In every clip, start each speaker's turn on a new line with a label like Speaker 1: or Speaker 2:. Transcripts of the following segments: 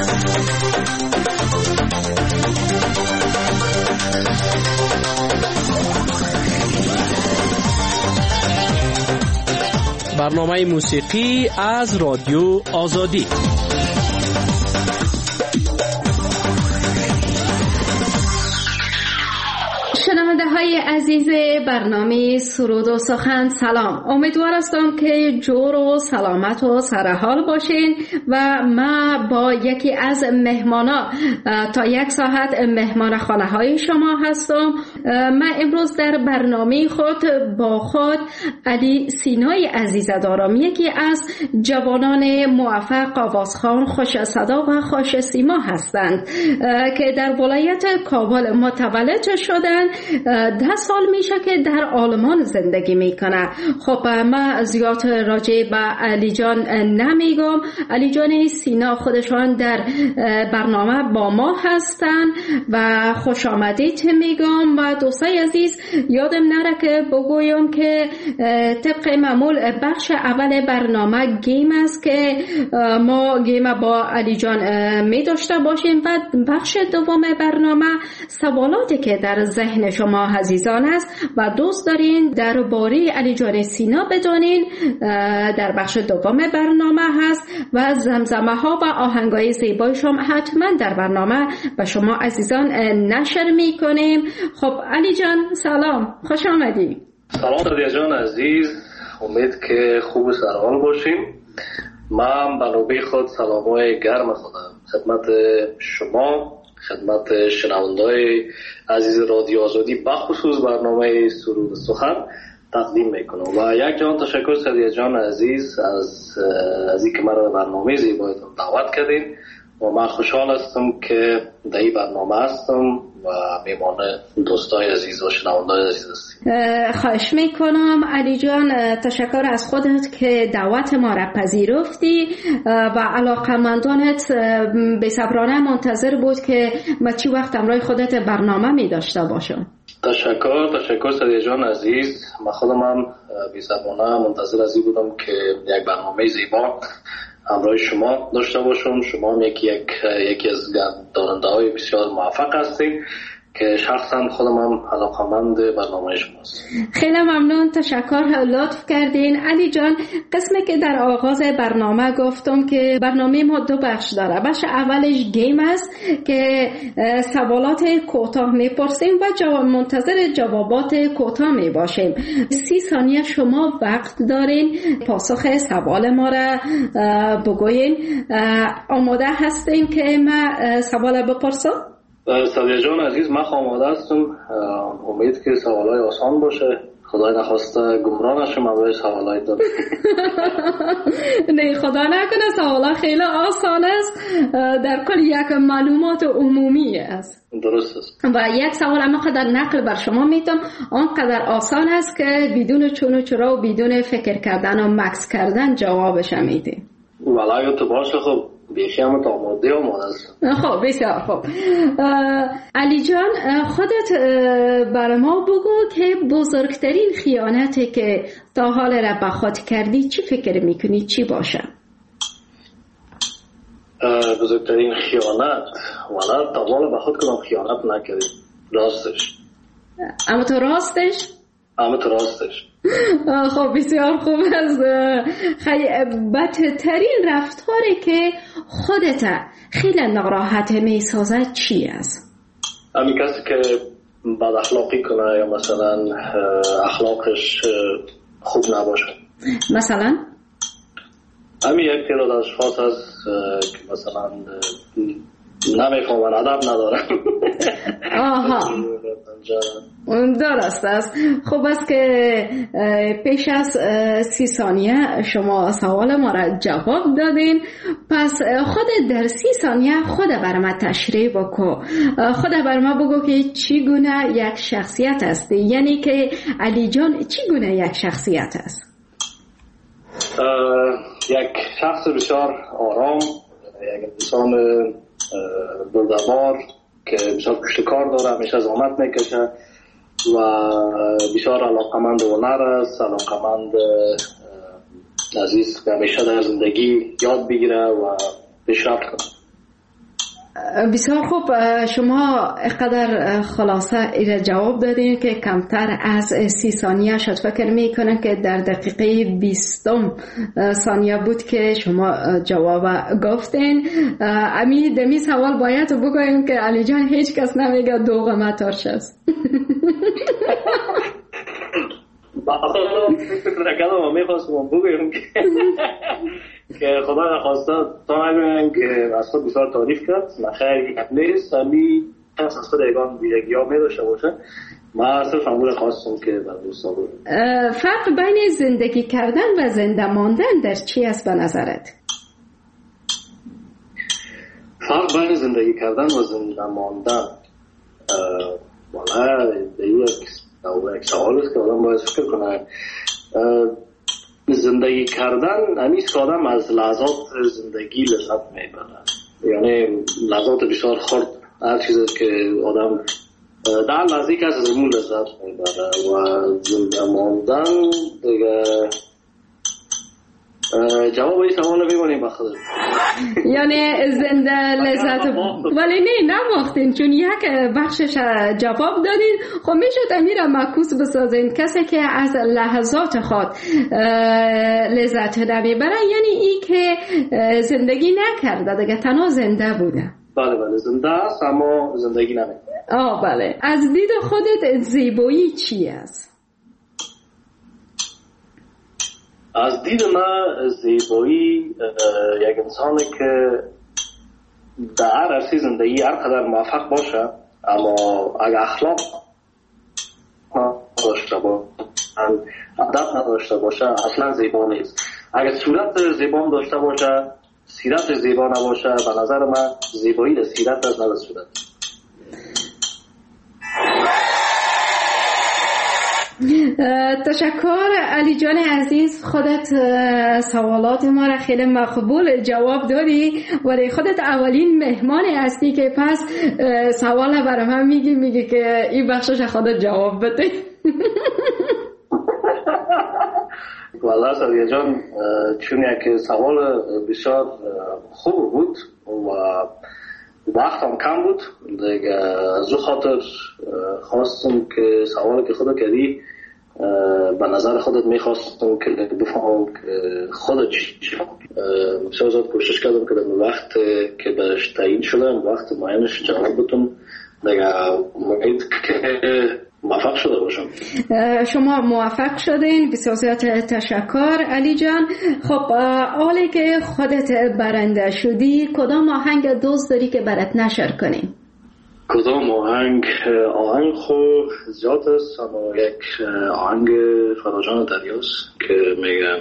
Speaker 1: برنامه موسیقی از رادیو آزادی.
Speaker 2: شنونده های عزیز برنامه سرود و سخن، سلام. امیدوار هستم که جور و سلامت و سرحال باشین و ما با یکی از مهمانا تا 1 ساعت مهمان خانه های شما هستم. من امروز در برنامه خود با خود علی سینای عزیز دارم، یکی از جوانان موفق آوازخوان خوش صدا و خوش سیما هستند که در ولایت کابل متولد شدند. 10 سال میشه که در آلمان زندگی میکنه. خب من زیاد راجع به علی جان نمیگم. علی جان سینا خودشان در برنامه با ما هستن و خوش آمدید میگم. و دوستای عزیز یادم نره که بگویم که طبق معمول بخش اول برنامه گیم است که ما گیم با علی جان می داشته باشیم و بخش دوم برنامه سوالاتی که در ذهن شما عزیزان است و دوست دارین درباره علی جان سینا بدانین در بخش دوم برنامه هست و زمزمه ها و آهنگای زیبای شما حتما در برنامه و شما عزیزان نشر می کنیم. خب علی جان سلام، خوش آمدی.
Speaker 3: سلام رادیا جان عزیز، امید که خوب و سرحال باشیم. من به نوبه خود سلامای گرم خودم خدمت شما، خدمت شنونده‌های عزیز رادیو آزادی بخصوص برنامه سرود سخن تقدیم میکنم و یک جان تشکر رادیا جان عزیز از اینکه مرا به برنامه زیبایتون دعوت کردین و من خوشحال هستم که در این برنامه هستم و میمان دوستای عزیز و شنونده‌های عزیز هستیم.
Speaker 2: خواهش میکنم علی جان، تشکر از خودت که دعوت ما را پذیرفتی و علاقمندانت بی‌صبرانه منتظر بود که ما چی وقت همراه خودت برنامه می داشته باشم.
Speaker 3: تشکر سادیا جان عزیز. من خودم هم بی‌صبرانه منتظر از این بودم که یک برنامه زیبا همراه شما داشته باشم. شما هم یکی از دارنده‌های بسیار موفق هستید که شخصا خودم هم علاقه‌مند برنامه شماست.
Speaker 2: خیلی ممنون، تشکر، لطف کردین. علی جان، قسمی که در آغاز برنامه گفتم که برنامه ما 2 بخش داره. بخش اولش گیم است که سوالات کوتاه میپرسیم و منتظر جوابات کوتاه میباشیم. 30 ثانیه شما وقت دارین پاسخ سوال ما را بگوین. آماده هستین که من سوال بپرسم؟
Speaker 3: سادیا جان عزیز، من آماده هستم. امید که سوالای آسان باشه. خدای نخواسته گمراه نشم برای سوالای دارم.
Speaker 2: نه خدا نکنه، سوالا خیلی آسان است، در کل یک معلومات عمومی است.
Speaker 3: درست است.
Speaker 2: و یک سوال اما قدر نقل بر شما میتم آنقدر آسان است که بدون چون و چرا و بدون فکر کردن و مکس کردن جوابش میده.
Speaker 3: ولی تو باشه. خب بیشی همه تا آماده است.
Speaker 2: خب بسیار خوب. علی جان، خودت برای ما بگو که بزرگترین خیانتی که تا حال را به خود کردی چی فکر میکنی چی باشه؟
Speaker 3: بزرگترین خیانت ولی تا حال به خود کنم خیانت نکردی. راستش.
Speaker 2: اما تو راستش؟
Speaker 3: اما تو راستش.
Speaker 2: خب بسیار خوب است. بدترین رفتاری که خودت خیلی ناراحت میسازد چی است؟
Speaker 3: همین کسی که بد اخلاقی کنه یا مثلا اخلاقش خوب نباشه.
Speaker 2: مثلا؟
Speaker 3: همین یک تعداد اشخاص هست که مثلا نمیفهمن، ادب ندارن.
Speaker 2: آها، درست است. خوب است که پیش از 30 ثانیه شما سوال ما را جواب دادین. پس خود در 30 ثانیه خود بر ما تشریح بکو. خود بر ما بگو که چی گونه یک شخصیت است، یعنی که علی جان چی گونه یک شخصیت است؟
Speaker 3: یک شخص بسیار آرام، یک انسان دلدار که بسیار پشت کار داره، همیشه زحمت میکشه و بسیار علاقمند هنر است، علاقمند عزیز که همیشه در زندگی یاد بگیره و پیشرفت کنه.
Speaker 2: بسیار خوب. شما اقدر خلاصه ایره جواب دادین که کمتر از 30 ثانیه شد. فکر میکنم که در دقیقه 20 ثانیه بود که شما جواب گفتین. دمی سوال باید بگویم که علی جان هیچ کس نمیگه دوغ ترش است.
Speaker 3: ما میخواستم بگویم که خدا نخواسته تا نگویم که از خود بسیار تعریف کرد. من خیلی نیست همی کس از خود ایگان ویژگی ها میداشته باشه. من صرف همون خواستم که بر دوستا بود.
Speaker 2: فرق بین زندگی کردن و زنده ماندن در چی است به نظرت؟
Speaker 3: فرق بین زندگی کردن و زنده ماندن والا یک سوال است که آدم باید فکر کنه. زندگی کردن همیست که آدم از لحظات زندگی لذت میبره، یعنی لحظات بسیار خرد، هر چیزی که آدم در لحظه که از زمون لذت میبره. و زنده ماندن دیگه جواب این سوال میبونیم بخدر
Speaker 2: یعنی زنده لذت ولی نباختین چون یک بخشش جواب دادین. خب میشد امیر معکوس بسازین کسی که از لحظات خود لذت نمیبره، یعنی ای که زندگی نکرده دیگه تنها زنده بوده.
Speaker 3: بله زنده است اما زندگی نمیکنه.
Speaker 2: بله. از دید خودت زیبایی چی است؟
Speaker 3: از دید من زیبایی یک انسانی که در هر عرصه زندگی هر قدر موفق باشه اما اگر اخلاق نداشته باشه، ادب نداشته باشه، اصلا زیبا نیست. اگر صورت زیبا داشته باشه، سیرت زیبا نباشه، به نظر من زیبایی در سیرت است نه در صورت.
Speaker 2: تشکر علی جان عزیز. خودت سوالات ما را خیلی مقبول جواب دادی، ولی خودت اولین مهمان هستی که پس سوال برای من میگی که این بخشش خودت جواب بده.
Speaker 3: والله سریع جان چون یک سوال بسیار خوب بود و وقت هم کم بود دیگه، از او خاطر خواستم که سوالی که خودت کردی به نظر خودت میخواستم که بفهمم که خودت چی بسیار زیاد کوشش کردم که در وقت که برش تعیین شدم وقت معینش جواب بدم دیگه. امید که موفق شده باشم.
Speaker 2: شما موفق شدین، بسیار زیاد تشکر علی جان. خب حالی که خودت برنده شدی کدام آهنگ دوست داری که برات نشر کنیم؟
Speaker 3: کدام آهنگ خوب زیاد است اما یک آهنگ فراجان دریاست که میگم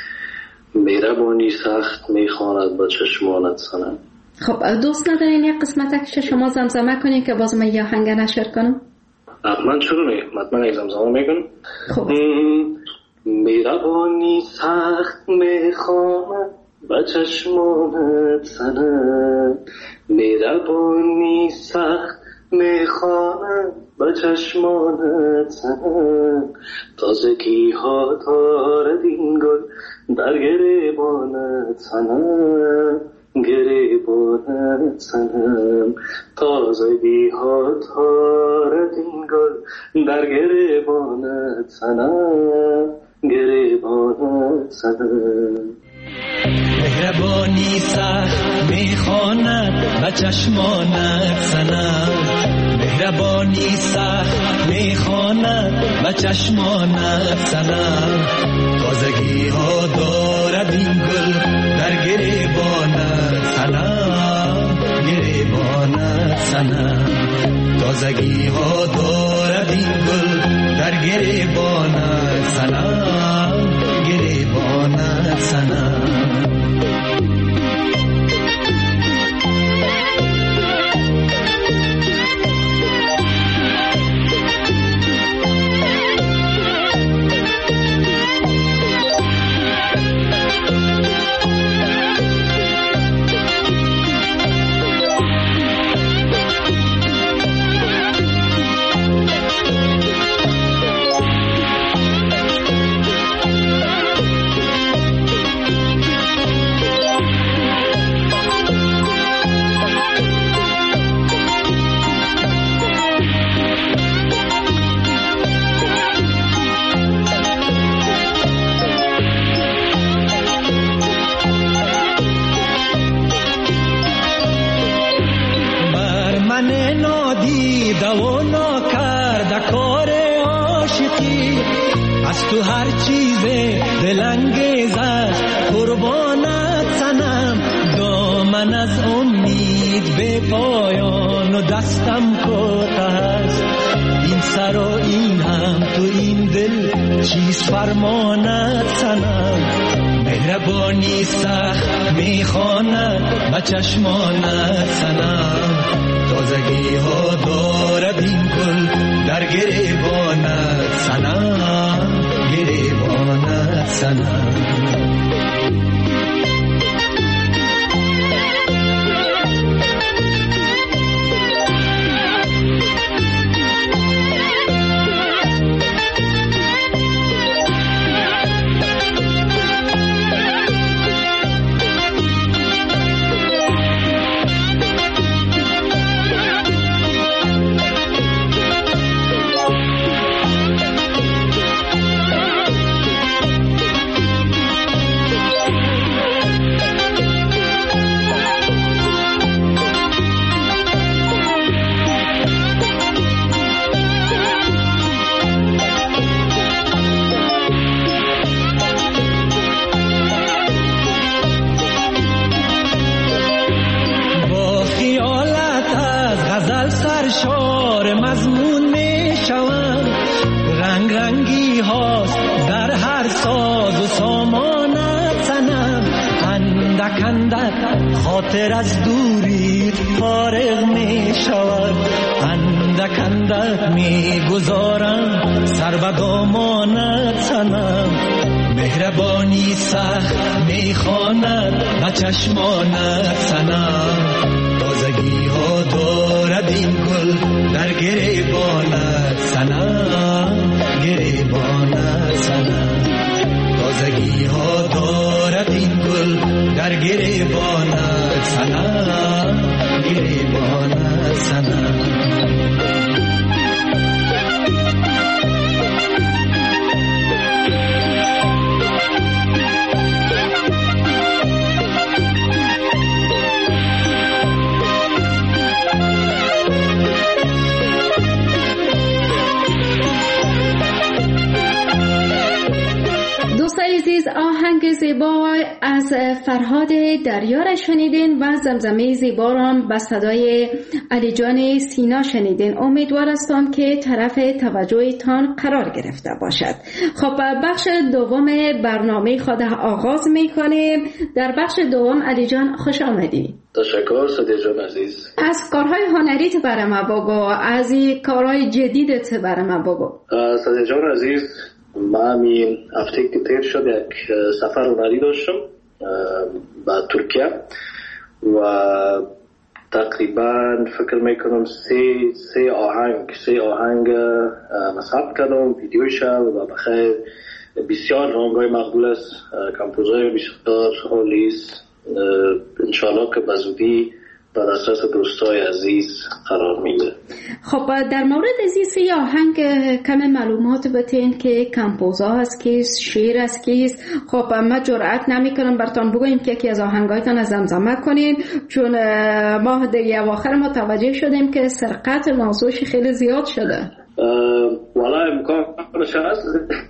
Speaker 3: مهربانی سخت میخواند با چشمانت سنم.
Speaker 2: خب دوست ندارین یک قسمتش شما زمزمه کنین که باز من یه آهنگ نشر کنم؟
Speaker 3: من چرا نیم؟ من یک زمزمه میکنم.
Speaker 2: خب
Speaker 3: مهربانی سخت میخواند با چشمانت سنم، مهربانی سخت میخواند با چشمانت سنم، تازگی ها دارد این گل در گریبانت سنم، گریبانت سنم، تازگی ها دارد این گل در گریبانت سنم، گریبانت سنم.
Speaker 4: مهربانی سخت میخواند و چشمانت سنم، مهربانی سخت میخواند و چشمانت سنم، تازگی ها دارد این گل در گریبانت سنم، گریبانت سنم، تازگی ها دارد این گل در گریبانت سنم، گریبانت سنم. از تو هر چیز دلانگیز است قربانت صنم دامن از امید به پایان و دستم کوتاه است این سر و این هم تو این دل چیز فرمانت صنم مهربانی سخت میخواند و چشمانت صنم تازگی ها دارد این گل در گریبانت صنم گریبانت صنم سرشار مضمون می شوم رنگ رنگی هاست در هر ساز و سامانت صنم اندک اندک خاطر از دوری فارغ می شود اندک اندک می گذارم سر به دامانت صنم مهربانی سخت می خواند و چشمانت صنم تازگی ها دارد این گل در گریبانت صنم گریبانت صنم تازگی ها دارد این گل در گریبانت صنم گریبانت صنم
Speaker 2: آهنگ زیبا از فرهاد دریا را شنیدین و زمزمه زیبا را به صدای علی جان سینا شنیدین. امیدوار هستم که طرف توجهتان قرار گرفته باشد. خب بخش دوم برنامه خود آغاز میکنیم. در بخش دوم علی جان خوش آمدی.
Speaker 3: تشکر صدیق جان عزیز.
Speaker 2: از کارهای هنریت برای ما بگو، از کارهای جدیدت برای ما بگو.
Speaker 3: صدیق جان عزیز، من این هفته که تیر شد یک سفر هنری داشتم به ترکیه و تقریبا فکر میکنم سه آهنگ ثبت کردم ویدیوش و بخیر بسیار آهنگای مقبول است، کمپوزای بسیار عالی است. انشاءالله که به زودی در دسترس دوستای عزیز قرار میده.
Speaker 2: خب در مورد از این آهنگ کم معلومات بتین که کمپوزا هست کیست، شعر است کیست. خب ما جرأت نمیکنم براتون بگویم که یکی از آهنگایتان از زمزمه کنین، چون ما در اواخر متوجه شدیم که سرقت موضوعش خیلی زیاد شده.
Speaker 3: والا امکانش هست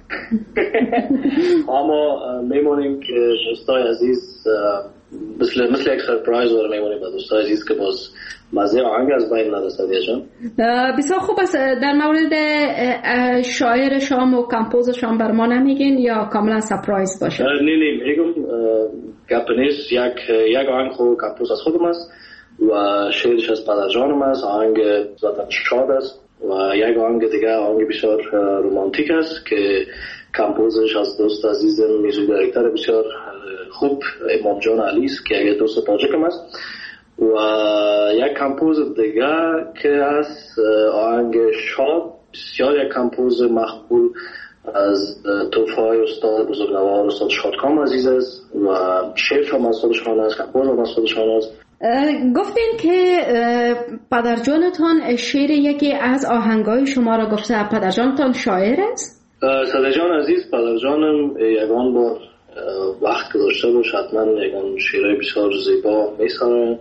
Speaker 3: اما میمونیم که دوستای عزیز مثل یک سرپرایز رو میمونیم به دوستای عزیز که باز مزه آهنگ از بین ندسته دیشان.
Speaker 2: بسیار خوب است. در مورد شاعر شام و کمپوز شام بر ما نمیگین یا کاملا سرپرایز باشه؟
Speaker 3: نه میگم گپ نیست. یک آهنگ خود کمپوز از خودم است و شعرش از پدرجانم است. آهنگ ذاتاً شاد است و یک آهنگ دیگه آهنگ بسیار رومانتیک است که کمپوزش از دوست عزیزم میوزیک دایرکتور بسیار خوب امام جان علی است که یک دوست تاجیکم است و یک کمپوز دیگه که از آهنگ شاد بسیار یک کمپوز مقبول از توفای استاد بزرگوار استاد شادکام عزیز است و شعر هم از خودشان است، کمپوز هم از خودشان است.
Speaker 2: گفتین که پدرجانتان شعر یکی از آهنگای شما را گفته. پدرجانتان شاعر است؟
Speaker 3: صدیق جان عزیز، پدرجانم یگان بار وقت گذاشته باش حتما یگان شعرهای بسیار زیبا میسرن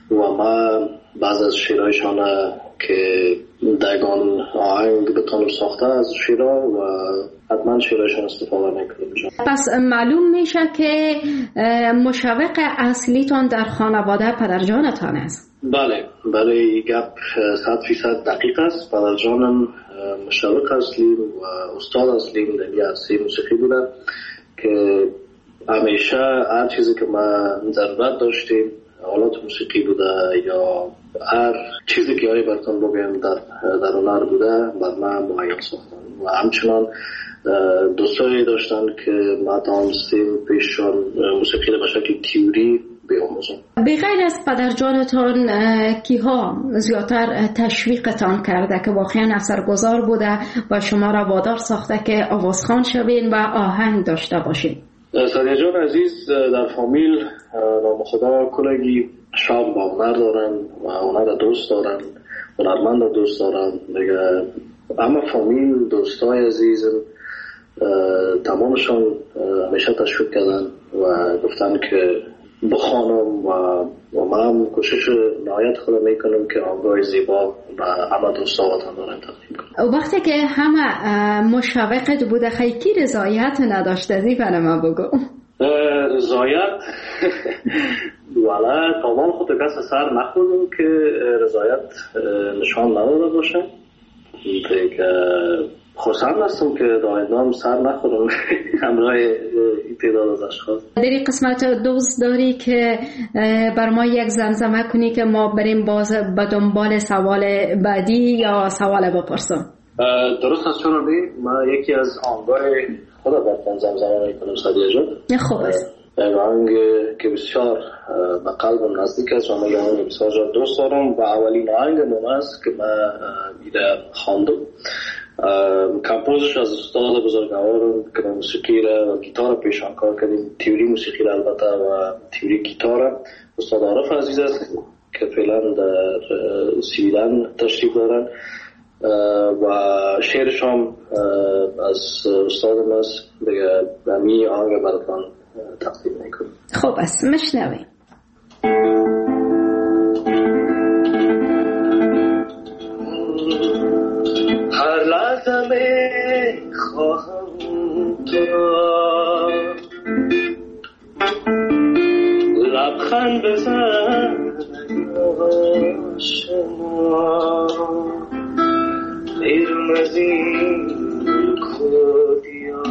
Speaker 3: و ما بعض از شعرهایشان که دگان آهنگ بتونم ساخته از شعرها و حتما شعرهایشان استفاده میکنیم.
Speaker 2: پس معلوم میشه که مشوق اصلیتون در خانواده پدرجانتان است.
Speaker 3: بله این گپ 100% دقیق است. پدرجانم مشوق اصلی و استاد اصلی در عرصه موسیقی بوده که همیشه هر چیزی که ما ضرورت داشتیم، آلات موسیقی بوده یا هر چیزی که براتون بگم در هنر بوده بر من مهیا ساختن و همچنان دوستایی داشتن که ما تانستیم پیششان موسیقی را به شکل تیوری بیاموزم.
Speaker 2: بغیر از پدرجانتان کیها زیادتر تشویقتان کرده که واقعا اثرگذار بوده و شما را وادار ساخته که آوازخوان شوین و آهنگ داشته باشین؟
Speaker 3: سادیه جان عزیز در فامیل نام خدا کلگی شام با هنر دارن و هنر دوست دارن، هنرمند دوست دارن دیگه. اما فامیل دوستای عزیزم تمامشان همیشه تشویق کردن و گفتن که بخوانم و من کوشش نهایت خودم میکنم که آهنگای زیبا و همه دوستاواتان دارم تقدیم کنم.
Speaker 2: وقتی که همه مشوقت بوده خیلی رضایت نداشته زی برای ما بگو.
Speaker 3: رضایت والا تمام خود کس سر نخوردم که رضایت نشان نداده باشه دیگه. خوشحال هستم که دائما سر نخورم همراه این تعداد از اشخاص.
Speaker 2: در این قسمت دوست داری که بر ما یک زمزمه کنی که ما بریم باز به دنبال سوال بعدی یا سوال بپرسم؟
Speaker 3: درست است چون من یکی از آهنگای خدا براتون زمزمه میکنم سادیه جان.
Speaker 2: خوب است.
Speaker 3: آهنگ که بسیار به قلبم نزدیک است و من آهنگ بسیار دوست دارم و اولین آهنگ من است که من ایده خواندم. کمپوزش از استاد بزرگوارم که موسیقی را و گیتار پیشان کار کردیم، تیوری موسیقی را البته و تیوری گیتار استاد عارف عزیز است که فعلا در سویدن تشریف دارن و شعرش هم از استادم است دیگه. می آهنگ براتون تقدیم میکنم.
Speaker 2: خوب است مشنویم.
Speaker 3: هر لحظه میخواهم تو را لبخند بزن آشنا، بیرون از این کودیا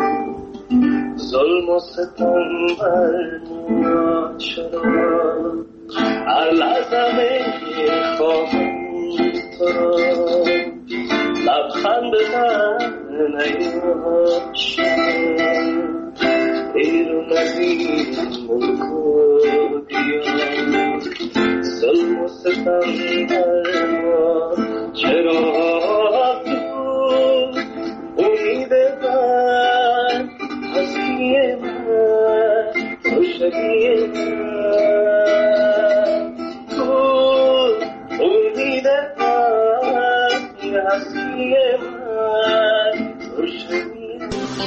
Speaker 3: ظلم و ستم بر ما چرا. هر لحظه میخواهم تو را لبخند بزن ای آشنا، بیرون از این ملک و دیار ظلم و ستم بر ما چرا. تو امید من هستی من روشنی من، تو امید من هستی من روشنی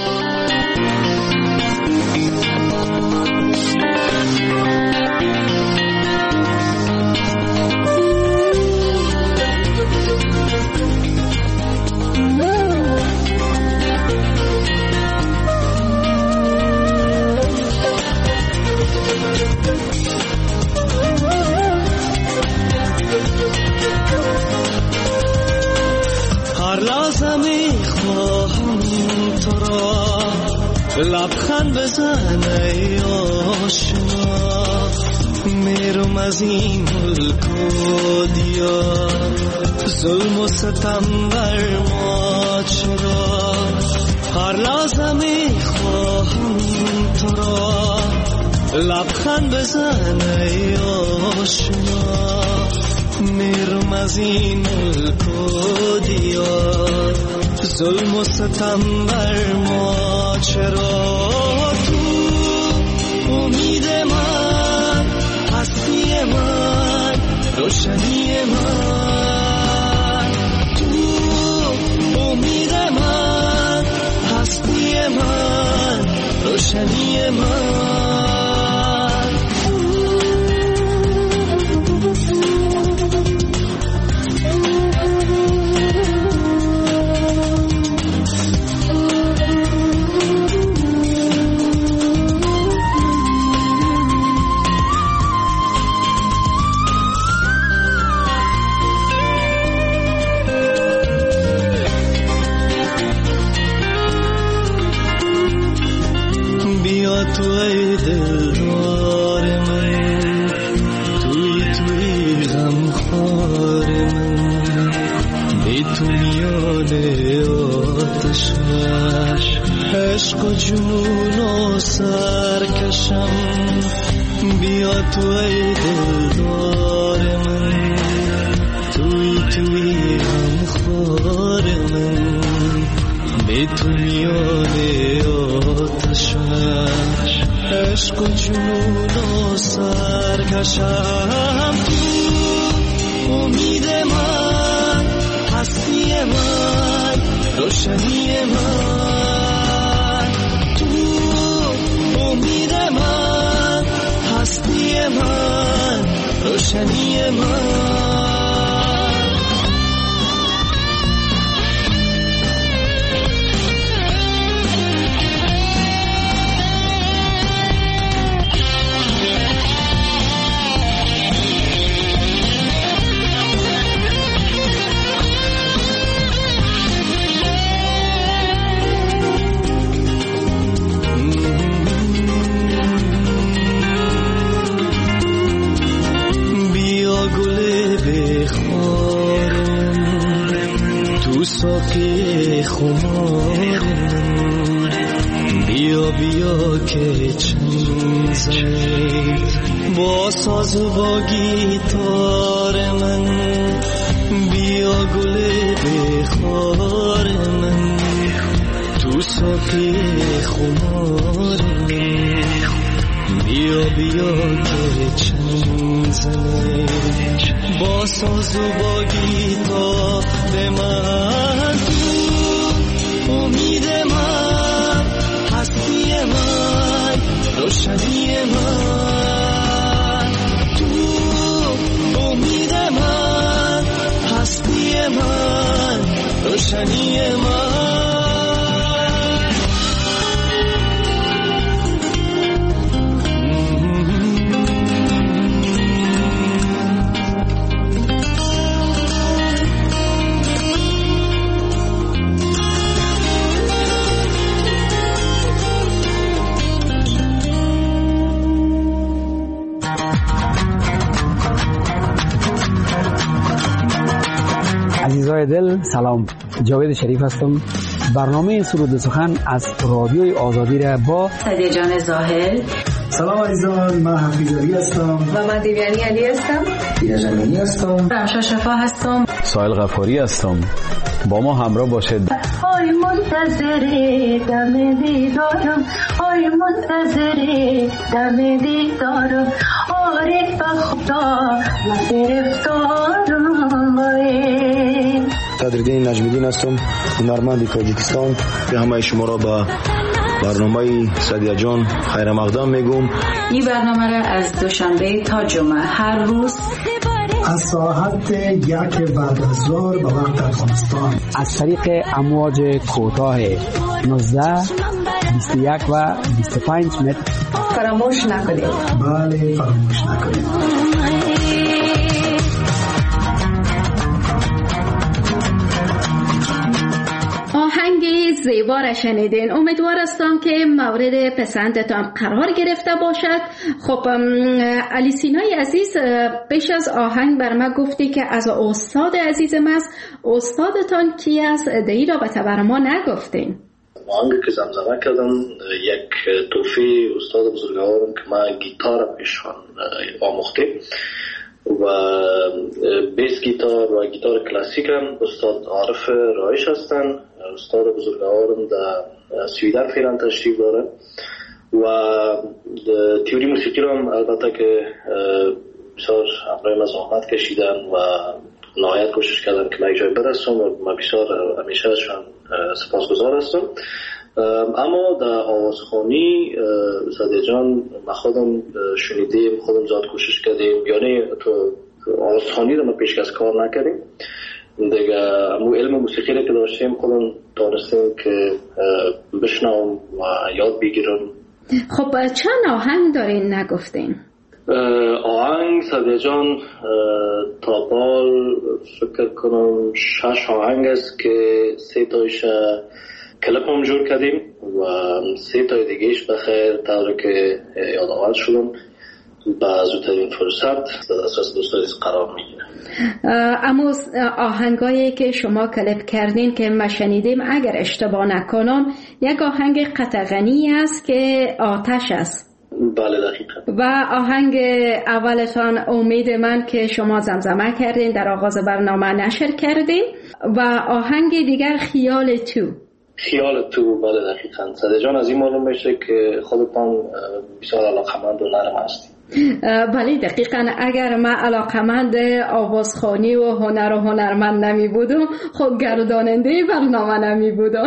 Speaker 4: لبخند بزن ای آشنا، میرم از این ملک و دیار ظلم و ستم بر ما چرا. هر لحظه میخواهم تو را لبخند بزن ای آشنا، میرم از این ملک و دیار ظلم و ستم بر ما چرا. تو امید من هستی من روشنی من، تو امید من هستی من روشنی من. آتشش عشق و جنون و سرکشم بیا تو ای دلدار من توی غمخوار من بی تو میان آتشش عشق و جنون و سرکشم تو امید من هستی من روشنی من تو امید من هستی من روشنی من ساقی خمارم بیا بیا که چنگ زنی با ساز و با گیتار من بیا گل بخار من تو ساقی خمارم بیا بیا که چنگ زنی با ساز و با گیتار من تو امید من هستی من روشنی من تو امید من هستی من روشنی من
Speaker 5: عزیزای دل سلام، جاوید شریف هستم. برنامه سرود سخن از رادیوی آزادی را با
Speaker 6: سعدیه جان زاهل.
Speaker 7: سلام عزیزان، من حفیظ علی هستم
Speaker 6: و من دیویانی علی هستم.
Speaker 7: دیده جمینی هستم.
Speaker 6: رمشا شفا هستم.
Speaker 8: سایل غفاری هستم. با ما همراه باشید.
Speaker 9: آی منتظر دم دیدارم، آی منتظر دم دیدارم، عارف خدا و گرفتارم.
Speaker 10: صدرالدین نجمیدین هستم، هنرمند تاجیکستان. به همه شما را با برنامه سعدیه جان خیر مقدم میگم.
Speaker 6: این برنامه را از دوشنبه تا جمعه هر روز
Speaker 7: از ساعت 1 بعد از ظهر به وقت افغانستان
Speaker 5: از طریق امواج کوتاه 19 21 و 25 متر
Speaker 6: فراموش نکنید.
Speaker 7: بله، فراموش نکنید.
Speaker 2: آهنگ زیبا را شنیدین. امیدوار هستم که مورد پسندتان قرار گرفته باشد. خب علی سینای عزیز، پیش از آهنگ بر ما گفتی که از استاد عزیزم است. استادتان کی است؟ دهی را به تبر ما نگفتین.
Speaker 3: آهنگی که زمزمه کردم یک توفی استاد بزرگوارم که ما گیتار پیشان آموخته و بیس گیتار و گیتار کلاسیک هم استاد عارف رایش هستن. استاد بزرگوارم در سویدن فعلا تشریف داره و تیوری موسیقی رو هم البته که بسیار همراه ما زحمت کشیدن و نهایت کوشش کردن که من جای برسم و من بسیار همیشه ازشان سپاسگزار هستم. اما در آوازخوانی سعدیه جان ما خودم شنیدیم، خودم زیاد کوشش کردیم، یعنی تو آوازخوانی رو ما پیشکش کار نکردیم دیگه. امو علم موسیقی رو که داشتیم خودم دانستیم که بشنوم و یاد بگیرم.
Speaker 2: خب چند آهنگ دارین نگفتین؟
Speaker 3: آهنگ سعدیه جان تا بال فکر کنم 6 آهنگ است که 3 تایش کلپ هم جور کردیم و 3 تای دیگهش بخیر طوری که یادآور شدم با زودترین فرصت در دسترس دوستان قرار میگیره.
Speaker 2: اما آهنگایی که شما کلیپ کردین که ما شنیدیم اگر اشتباه نکنم یک آهنگ قطغنی است که آتش است.
Speaker 3: بله دقیقا.
Speaker 2: و آهنگ اولتان امید من که شما زمزمه کردین در آغاز برنامه نشر کردین و آهنگ دیگر خیال تو. بله دقیقا. صدر جان از این معلوم میشه که خودتان بسیار علاقمند و نرم هستید. بله دقیقا. اگر من علاقمند آوازخوانی و هنر و هنرمند نمی بودم خب گرداننده برنامه نمی بودم.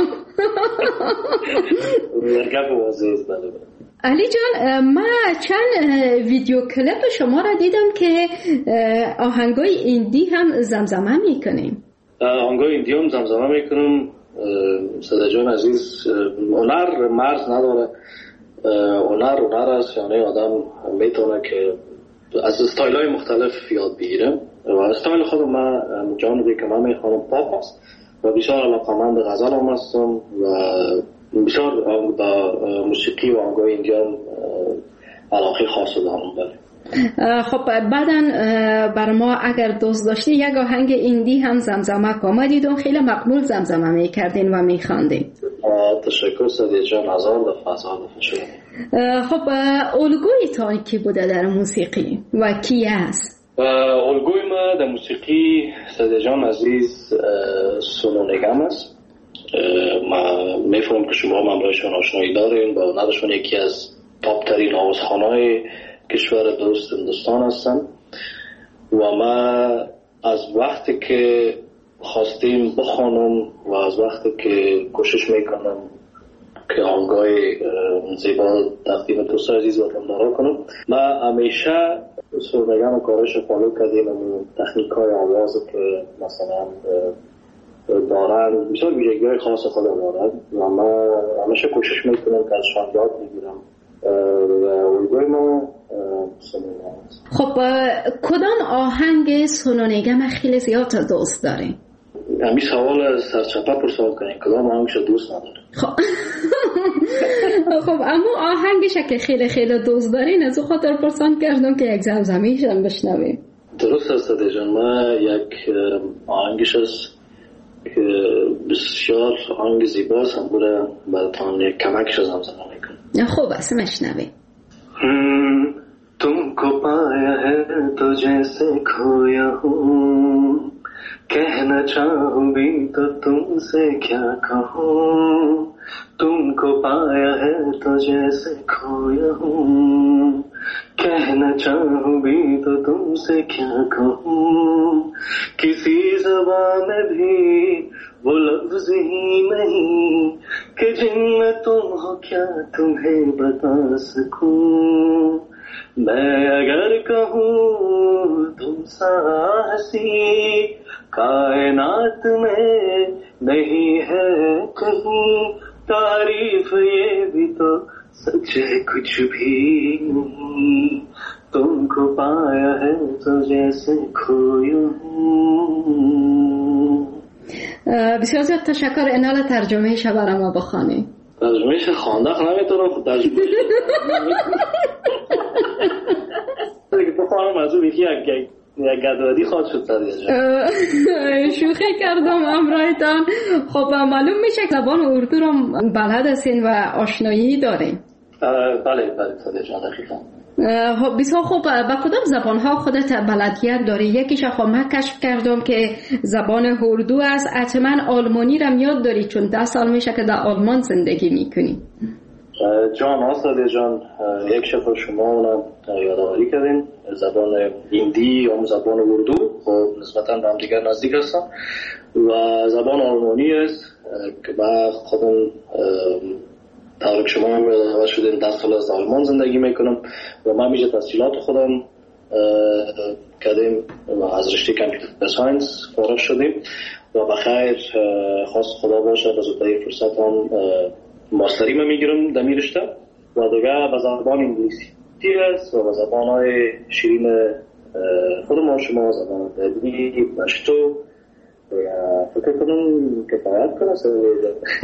Speaker 3: بله.
Speaker 2: علی جان من چند ویدیو کلیپ شما را دیدم که آهنگای ایندی هم زمزمه میکنیم.
Speaker 3: آهنگای ایندی هم زمزمه میکنم. صدر جان عزیز، هنر مرز نداره. هنر است، یعنی آدم میتونه که از استایل های مختلف یاد بگیره و استایل خودم من جانبی که من میخوانم پاپ است و بسیار علاقمند غزل هم هستم و بسیار با موسیقی و آهنگای ایندیان علاقه خاص دارم. بله.
Speaker 2: خب بعداً بر ما اگر دوست داشتی یک آهنگ ایندی هم زمزمه کنم. دیدم خیلی مقبول زمزمه میکردین و میخواندین.
Speaker 3: تشکر صدیق جان. هزار دفعه شد.
Speaker 2: خب الگویتان کی بوده در موسیقی و کی است؟
Speaker 3: الگوی ما در موسیقی صدیق جان عزیز سونو نگم است. ما میفهمم که شما هم همراهشون آشنایی دارین. با هنرشون یکی از تاپ ترین آوازخوان‌های کشور دوست هندوستان هستن و ما از وقتی که خواستیم بخوانم و از وقتی که کوشش میکنم که آهنگای زیبا تقدیم دوست عزیز وطندارا کنم، ما همیشه سرنگم و کارش فالو کردیم و تکنیک‌های آواز که مثلا دارن بسیار ویژگی‌های خاص خود دارن و ما همیشه کوشش میکنم که ازشان یاد بگیرم و الگوی ما سونونگم است.
Speaker 2: خب کدام آهنگ سونونگم خیلی زیاد دوست دارین؟
Speaker 3: همین سوال سرچپه پرسان کنین کدام آهنگش دوست نداره.
Speaker 2: خب اما آهنگش که خیلی خیلی دوست دارین از او خاطر پرسان کردم که یک زمزمیش هم بشنویم.
Speaker 3: درست است دیجان. ما یک آهنگش است که بسیار آهنگ زیباست هم بوده براتان یک کمکش زمزمه میکنم.
Speaker 2: خوب است مشنویم.
Speaker 3: तुमको पाया है तो जैसे खोया हूँ, कहना चाहूँ भी तो तुमसे क्या कहूँ. तुमको पाया है तो जैसे खोया हूँ, कहना चाहूँ भी तो तुमसे क्या कहूँ. किसी ज़बान में भी वो लफ्ज़ ही नहीं कि जिनमें तुम हो क्या तुम्हें बता सकूं. मैं अगर कहूँ तुम सा हंसी कायनात में नहीं है कहीं, तारीफ ये भी तो सच है कुछ भी नहीं. तुमको पाया है तो जैसे खोया हूँ.
Speaker 2: بسیار زیاد تشکر. انال ترجمه شو برای ما بخوانی.
Speaker 3: ترجمهش خواندن نمیتونم خود ترجمه بخوانم از اون یکی یک گدوادی خواهد شد سریعا.
Speaker 2: شوخی کردم امرایتان. خب معلوم میشه که زبان اردو رو بلد هستین و آشنایی دارین.
Speaker 3: بله سریعا دقیقا.
Speaker 2: بسیار خوب. با کدام زبان‌ها خودت بلدیت داری؟ یکیش خب من کشف کردم که زبان اردو است. حتما آلمانی رو یاد داری چون 10 سال میشه که در آلمان زندگی میکنی.
Speaker 3: جان آساده جان، یک شب شما اونم یادآوری کردین. زبان هندی یا زبان اردو خب نسبتاً به هم دیگر نزدیک هستن و زبان آلمانی است که من خودم طور شما هم یادآور شدین 10 سال از آلمان زندگی میکنم و من میشه تحصیلات خودم کردیم و از رشته کامپیوتر ساینس فارغ شدیم و بخیر خواست خدا باشه به زودترین فرصت هم ماستری من میگیرم در این رشته و دیگه به زبان انگلیسی هست و به زبانهای شیرین خود ما شما زبان دبی پشتو فکر کنم کفایت کنه.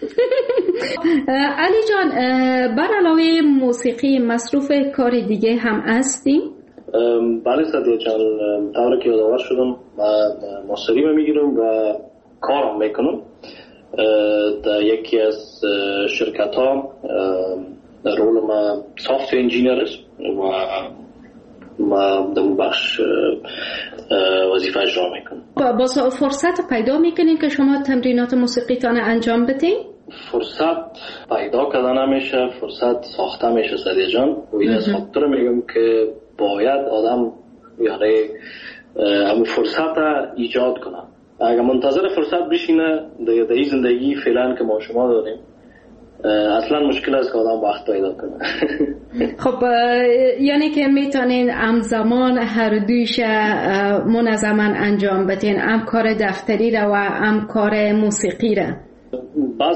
Speaker 2: علی جان، بر علاوه موسیقی مصروف کار دیگه هم هستی؟
Speaker 3: بله سعدیه جان، طوری که یادآور شدم من ماستری میگیرم و کارم میکنم در یکی از شرکت ها. رول ما سافت انجینیر است و ما در بخش وظیفه اجرا میکنم.
Speaker 2: با فرصت پیدا میکنین که شما تمرینات موسیقیتان انجام بدین؟
Speaker 3: فرصت پیدا کردن نمیشه، فرصت ساخته میشه سعدیه جان. و این از خاطر میگم که باید آدم یعنی همون فرصت ایجاد کنه. اگر منتظر فرصت بشینه در این زندگی فعلا که ما شما داریم اصلا مشکل است که آدم وقت پیدا کنه.
Speaker 2: خب یعنی که میتونین همزمان هر دویش منظما انجام بدین، هم کار دفتری را و هم کار موسیقی را؟
Speaker 3: بعض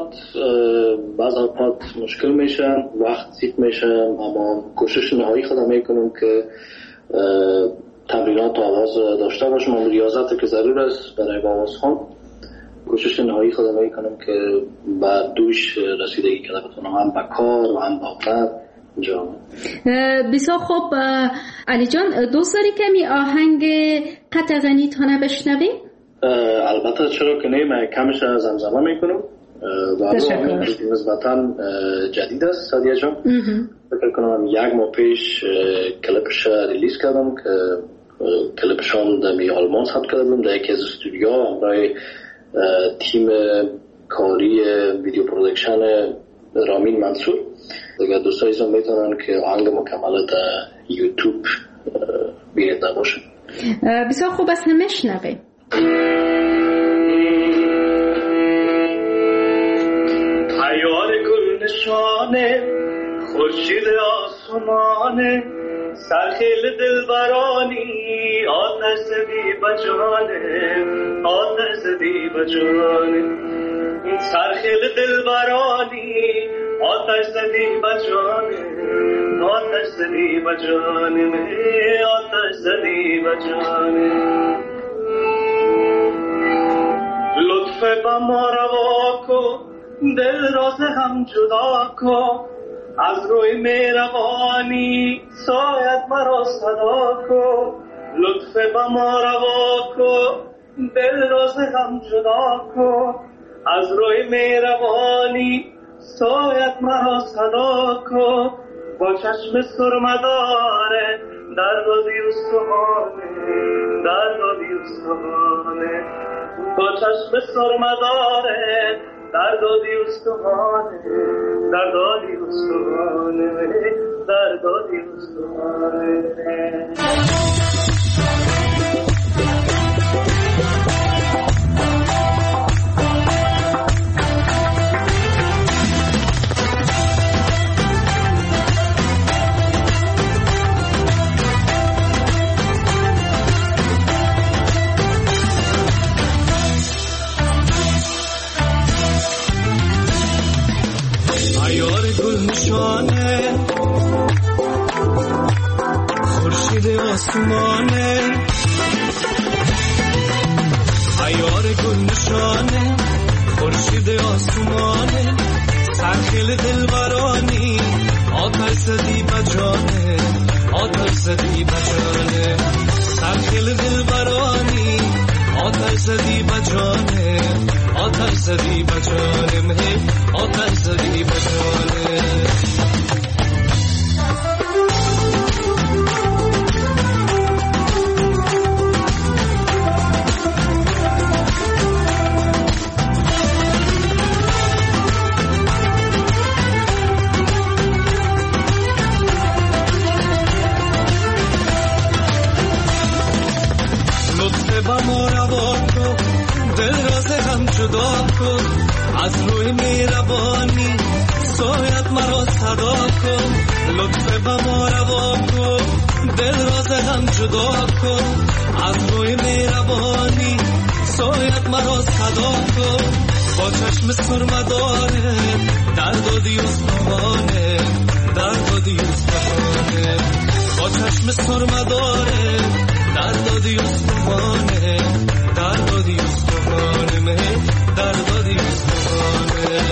Speaker 3: اوقات مشکل میشه، وقت زیاد میشه، اما کوشش نهایی خودم میکنم که تمرینات آواز داشته باشم و ریاضت که ضرور است برای آوازخوان. کوشش نهایی خودم میکنم که بعد دوش رسیدگی کرده بتونم هم با کار و هم با هنر انجام.
Speaker 2: بسیار خوب. علی جان، دوست داری کمی آهنگ قطع غنی تانه بشنویم؟
Speaker 3: البته چرا که نه، من کمش زمزمه میکنم و آهنگ نسبتا جدید است سعدیه جان. فکر کنم یک ماه پیش کلیپش ریلیز کردم که کلیپشان در آلمان ثبت کردم در یکی از استودیوها برای تیم کاری ویدیو پرودکشن رامین منصور. دیگه دوستای ایزان میتونن که آهنگ مکمل در یوتیوب بینیده باشن.
Speaker 2: بسیار خوب است، نمیشنویم.
Speaker 11: پیار گل نشانه خورشید آسمانه سرخیل دلبرانی آتش زدی بجانه آتش زدی بجانه سرخیل دلبرانی آتش زدی بجانه آتش زدی بجانه آتش زدی بجانه لطف با ما روا کن دل راز هم جدا کن از روی مهربانی سایت مرا صدا کن لطف با ما روا کن دل راز هم جدا کن از روی مهربانی سایت مرا صدا کن با چشم سرمداره در دادی استخانه در دادی استخانه با چشم سرمداره در دادی استخانه در دادی استخانه در دادی استخانه. خورشید آسمانه عیار گل نشانه خورشید آسمانه سرخیل دلبرانی آتش زدی بجانه آتش زدی بجانه سرخیل دلبرانی آتش زدی بجانه آتش زدی بجانه آتش زدی بجانه. از روی مهربانی سایت مرا صدا کن لطف به ما روا کن دل راز هم جدا کن از روی مهربانی سایت مرا صدا کن با چشم سرمداره در دادی استخانه در دادی استخانه با چشم سرمداره در دادی استخانه در دادی استخانه در دادی استخانه.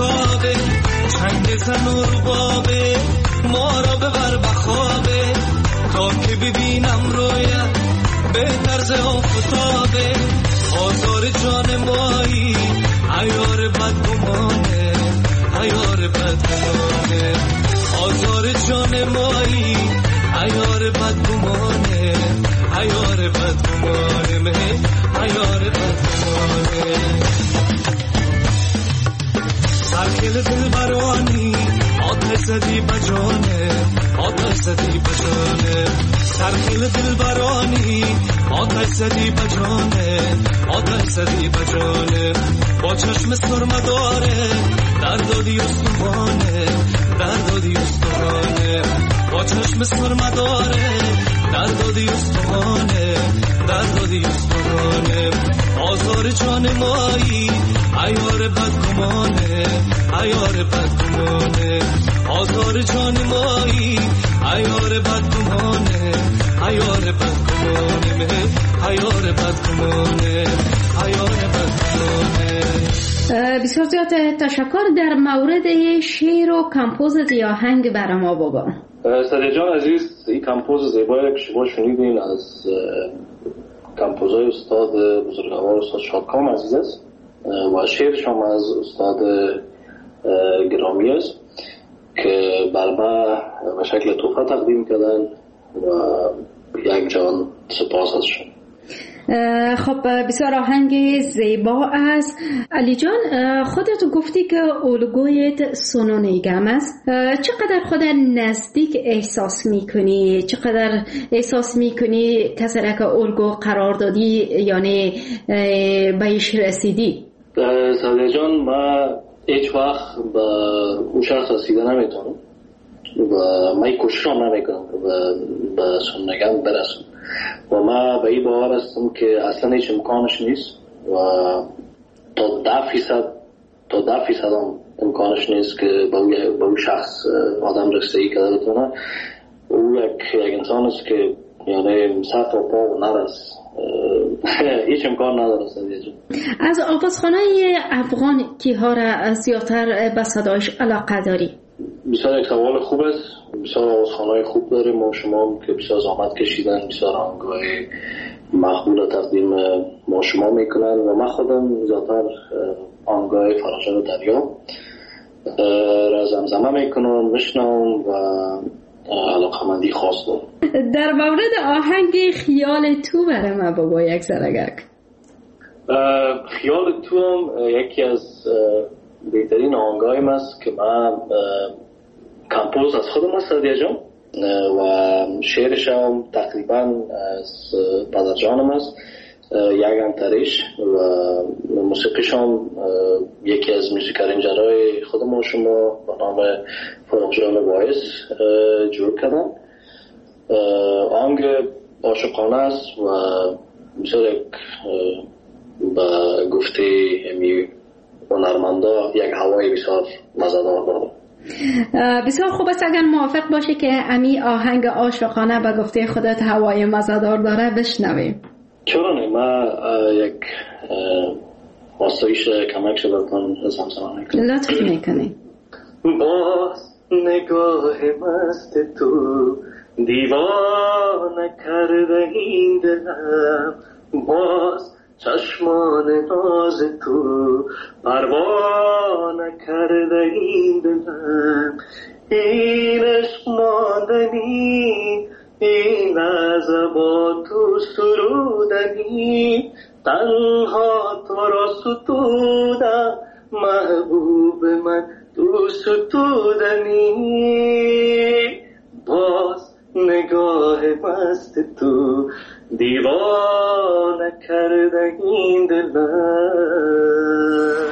Speaker 11: آفتابه، چنگ زن و ربابه، ما را ببر بخوابه، تا که ببینم رویت به طرز آفتابه. آزار جان مایی عیار بدگمانه، عیار بدگمانه، آزار جان مایی عیار بدگمانه، عیار بدگمانه، عیار بدگمانه. سرکل دل برانی آتش زدی بجانه، آتش زدی بجانه، سرکل دل برانی آتش زدی بجانه، آتش زدی بجانه. با چشم سرمه داره درد دادی استوانه، درد دادی استوانه، با چشم سرمه داره درد دادی استوانه، درد دادی استوانه. آزار جان مایی عیار بدگمانه، عیار بدگمانه، آزار جان مایی عیار بدگمانه، عیار بدگمانه، عیار بدگمانه، عیار بدگمانه.
Speaker 2: بسیار زیاد تشکر. در مورد شعر و کمپوز آهنگ برای ما بگو.
Speaker 3: سادیا جان عزیز، این کمپوز زیبایی که شما شنیدین از کمپوزای استاد بزرگوار استاد شادکام عزیز است و شعرش هم از استاد گرامی است که بر ما به شکل تحفه تقدیم کردن و یک جان سپاس ازشون.
Speaker 2: خب بسیار آهنگ زیبا است. علی جان، خودت گفتی که الگویت سونو نیگم است. چقدر خودت نزدیک احساس میکنی؟ چقدر احساس میکنی کسی را که الگو قرار دادی یعنی بهش رسیدی؟
Speaker 3: سادیا جان، ما هیچ وقت به اون شخص رسیده نمیتونم و من کوشش هم نمیکنم به سونو نیگم برسم و ما به این باور هستم که اصلا هیچ امکانش نیست و تا 10% هم امکانش نیست که به اون شخص آدم رسیدگی کرده بتونه. او یک انسان است که یعنی سر تا پا نرس، هیچ امکان نداره.
Speaker 2: از آوازخوانه افغان کیها را زیادتر به صدایش علاقه داری؟
Speaker 3: بسیار یک سوال خوب است. بسیار آوازخوان‌های خوب داریم ما شما که بسیار زحمت کشیدن، بسیار آهنگ‌های مقبول تقدیم ما شما میکنن و من خودم زیادتر آهنگ‌های فراشان دریا را زمزمه میکنم، میشنوم و علاقه‌مندی خاص دارم.
Speaker 2: در مورد آهنگ خیال تو برای من بگو یک ذره.
Speaker 3: خیال تو هم یکی از بهترین آهنگایم است که من کمپوز از خودم است سادیا جان و شعرش هم تقریبا از پدر جانم است، یک انتریش و موسیقیش هم یکی از موسیقارنجرهای خودم و شما به نام فروغ جان وایس جور کردن. آهنگ عاشقانه است و بسیار یک به گفته امی هنرمندا یک هوای بسیار مزه‌دار داره.
Speaker 2: بسیار خوب است اگر موافق باشه که امی آهنگ عاشقانه به گفته خودت هوای مزه‌دار داره بشنویم.
Speaker 3: چرا نه؟ ما یک آسایش کمک شدتان زمزمه میکنم.
Speaker 2: لطف میکنی.
Speaker 11: باز نگاه مست تو دیوانه کرده این دلم، باز چشمان ناز تو پروانه کرده این دلم. این عشق ماندنی، این لحظه با تو سرودنی، تنها تو را ستودم محبوب من تو ستودنی. باز نگاه مست تو دیوانه کرده این دلم.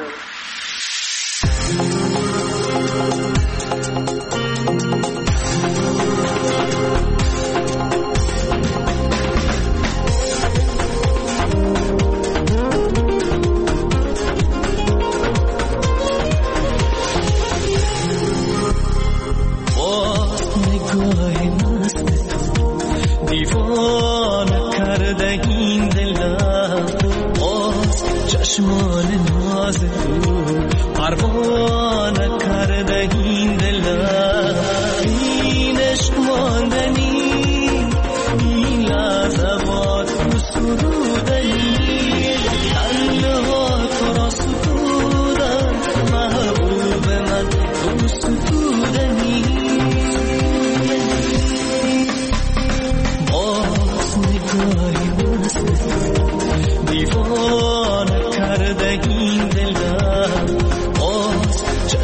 Speaker 4: چشمان ناز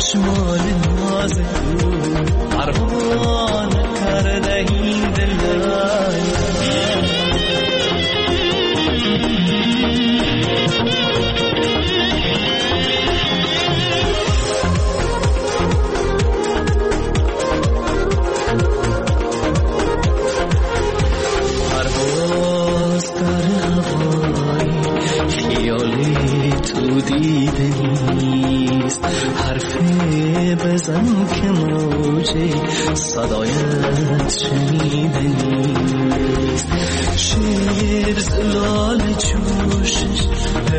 Speaker 11: چشمان ناز تو پروانه کرده این دلای پرواز در هوای خیالی تو دیده نیست حرفی بزن که موجه صدایت شنیده نیست شیر زلال جوشش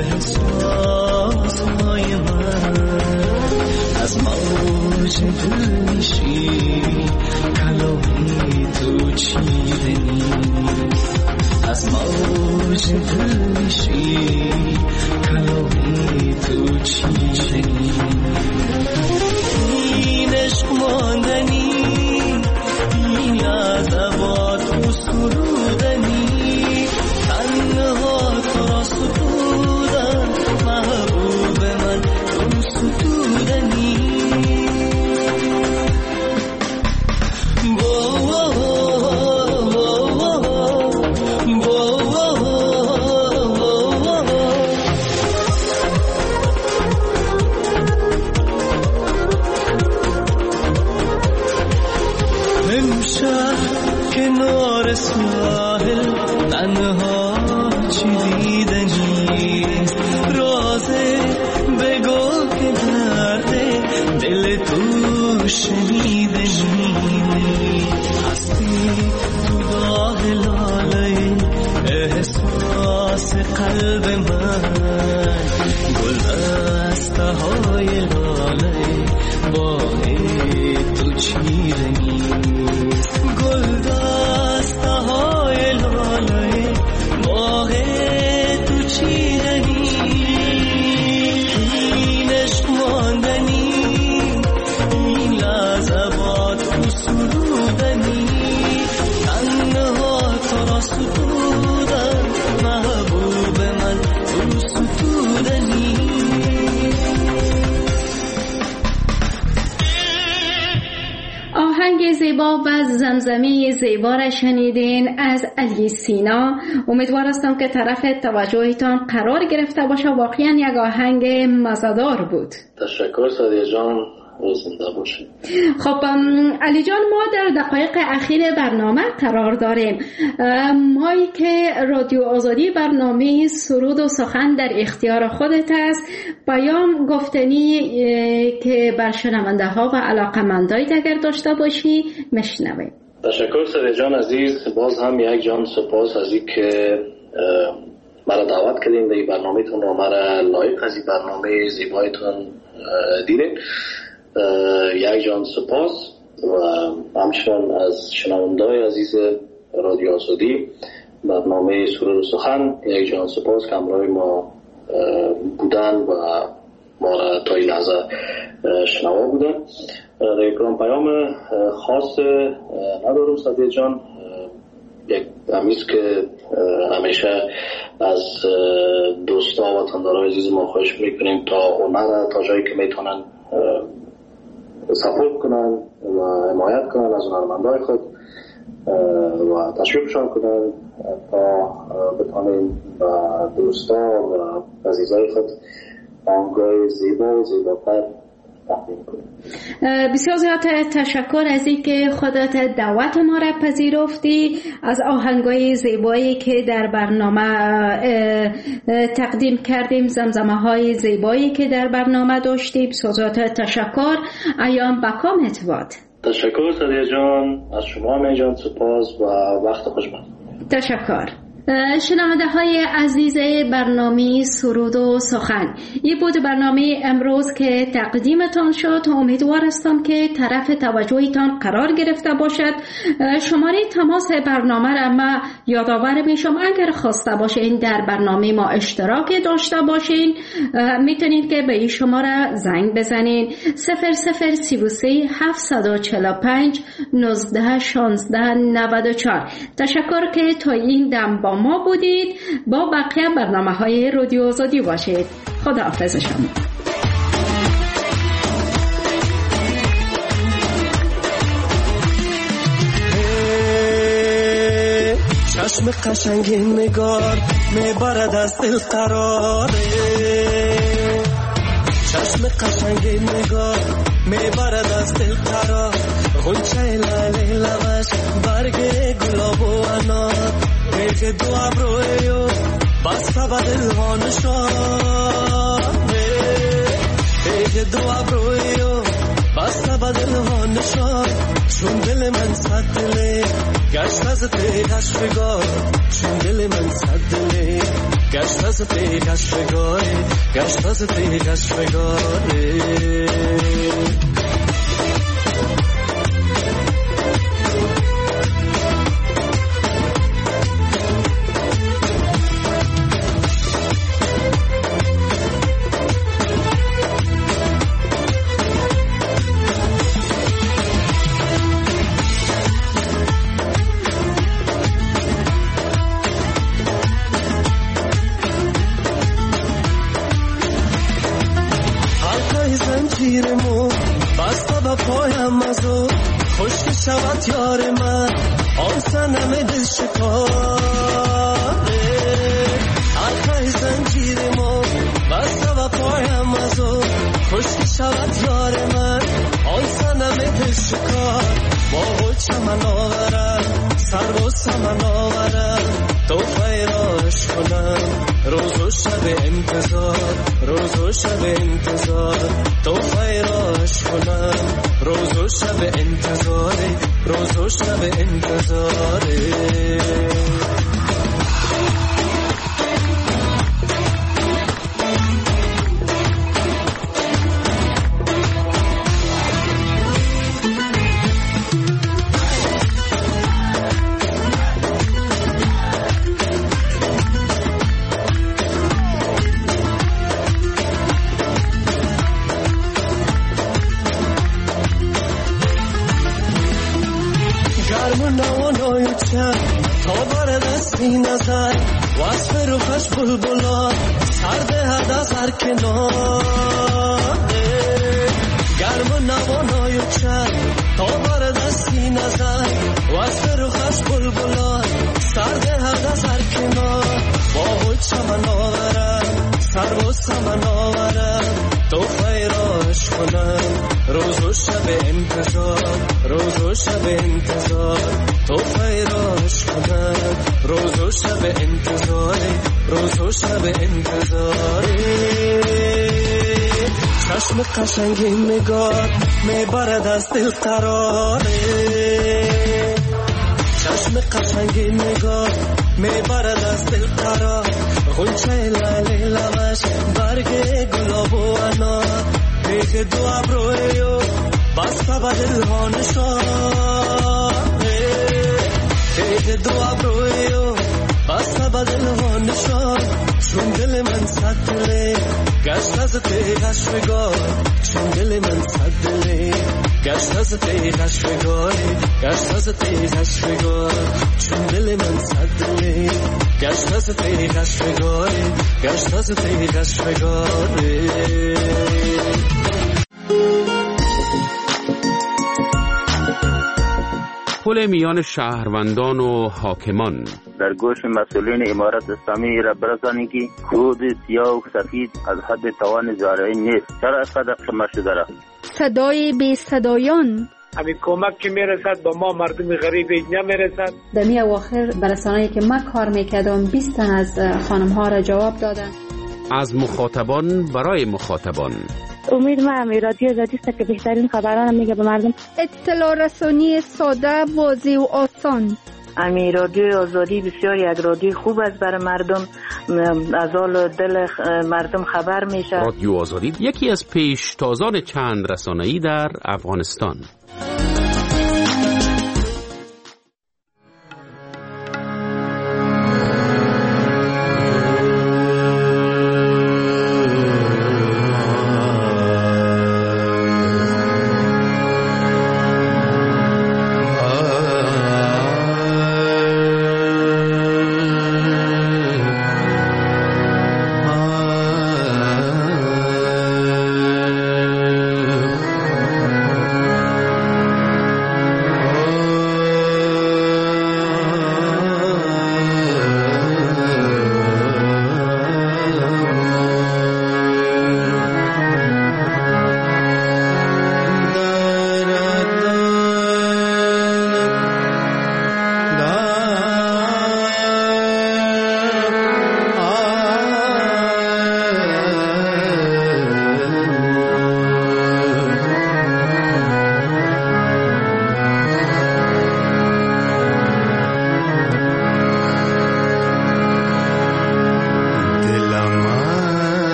Speaker 11: احساسهای من از موج دل میشی کلامی تو چیده نیست از موج دل میشی کلامی تو چیده این عشق ماندنی این لحظات تو سرودنی تنها تو را سپودن محبوب من تو ستودنی کنار ساحل تنها چی دیده نیست رازه بگو که درده دل تو شنیده نیست هستی تو داغ لاله احساس قلب من گل دسته های لاله با تو چیده نیست گل دسته های لاله باغ تو چیده نیست این عشق ماندنی این لحظات تو سرودنی تنها تو را سپودن محبوب من تو ستودنی
Speaker 2: آهنگ زیبا و زمزمه زیبا را شنیدین از علی سینا. امیدوار هستم که طرف توجهتان قرار گرفته باشه. واقعا یک آهنگ مزه‌دار بود.
Speaker 3: تشکر سادیا جان، زنده باشید.
Speaker 2: خب علی جان، ما در دقایق اخیر برنامه قرار داریم. مایی که رادیو آزادی برنامه سرود و سخن در اختیار خودت است، پیام گفتنی که بر شنونده ها و علاقمندایت اگر داشته باشی مشنویم.
Speaker 3: تشکر سادیا جان عزیز، باز هم یک جان سپاس از این که مرا دعوت کردین در برنامه‌تون و مرا لایق از این برنامه زیبایتون دیدین. یک جان سپاس و همچنان از شنونده‌های عزیز رادیو آزادی برنامه سرود و سخن یک جان سپاس که همراه ما بودن و ما را تا این لحظه شنوا بودن. در اکرام پیام خاص ندارم سادیا جان، یک همیست که همیشه از دوستا و وطندارای عزیز ما خواهش میکنیم تا هنر تا جایی که میتونن سپورت کنن و حمایت کنن از هنرمندای خود و تشویقشان کنن تا بتونیم و دوستا و عزیزای خود آهنگای زیبا و زیباتر تقدیم کنیم.
Speaker 2: بسیار زیاد تشکر از این که خودت دعوت ما را پذیرفتی، از آهنگای زیبایی که در برنامه تقدیم کردیم، زمزمه های زیبایی که در برنامه داشتیم. بسیار زیاد تشکر. ایام بکام اتواد.
Speaker 3: تشکر سادیا جان، از شما می جان سپاس و وقت خوشبخت.
Speaker 2: تشکر. شنونده های عزیز برنامه سرود و سخن، این بود برنامه امروز که تقدیمتان شد. امیدوار هستم که طرف توجهتان قرار گرفته باشد. شماره تماس برنامه را ما یادآور میشم، اگر خواسته باشین در برنامه ما اشتراک داشته باشین میتونید که به این شماره زنگ بزنین 0033 745 19 16 94. تشکر که تا این دم با ما بودید. با بقیه برنامه‌های رادیو آزادی باشید. خداحافظ شما.
Speaker 11: چشم قشنگ نگار میبرد از دل قراره، چشم قشنگ نگار میبرد از دل قرار، غنچه لاله لبش برگ گلاب و انار، ریخ دو ابروی بسته به دل ها نشانه، ریخ دو ابروی بسته به دل ها نشان، چون دل من صد دله گشت از پیش بگار، چون دل من صد دله گشت از پیش بگار، گشت از پیش بگاره. پایم ازو خشک شود یار من، آن سنم دل شکاره، حلقه زنجیر ما بسته و پایم ازو خشک شود یار من، آن سنم دل شکار، با چمن آورم سر و سمن آورم، تو فیراش کنم روز و شب انتظار، روز و شب انتظار، تو فیراش کنم روز و شب انتظاره، روز و شب انتظاره. تا بر دستی نظر وصف روحش بلبلا سرد هد از هر کناره، گرم و نوانای چند تا بر دستی نظر وصف روحش بلبلا سرد هد از هر کنار، با چمن آورم سر و سمن آورم، تو خیراش کنم روز و شب انتظار، روز و شب انتظار، تو خیراش کنم روز و شب انتظار، روز و شب انتظار. چشم قشنگ نگار میبرد از دل قراره، چشم قشنگ نگار میبرد از دل قرار، غنچه لاله لبش برگ گلاب و انار، ریخ دو ابروی بسته به دل ها نشانه، ریخ دو ابروی بسته به دل ها نشان، چون دل من صد دله گشت از پیش بگار، چون دل من صد دله گشت از پیش بگار، گشت از پیش بگار، چون دل من صد دله گشت از پیش بگار، گشت از پیش بگار.
Speaker 1: پل میان شهروندان و حاکمان.
Speaker 12: در گوش مسئولین امارت اسلامی را برسانید که کود سیاه و سفید از حد توان زارعی نیست، چرا صدق شما شده را
Speaker 2: صدای بی صدایان،
Speaker 13: همین کمک که میرسد با ما مردم غریب نمیرسد.
Speaker 14: در می اواخر برسانه‌ای که من کار میکردم 20 تن از خانم ها را جواب دادن.
Speaker 1: از مخاطبان برای مخاطبان.
Speaker 15: امید من رادیو آزادی است که بهترین خبران میگه به مردم.
Speaker 2: اطلاع رسانی ساده، واضح و آسان.
Speaker 6: امی رادیو آزادی بسیاری از رادیو خوب است برای مردم، از حال دل مردم خبر میشه.
Speaker 1: رادیو آزادی یکی از پیشتازان چند رسانه‌ای در افغانستان.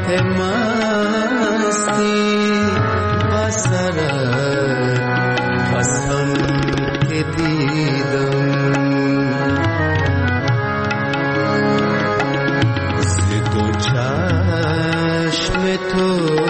Speaker 4: مستی بسرت قسم که دیدم ز دو چشم تو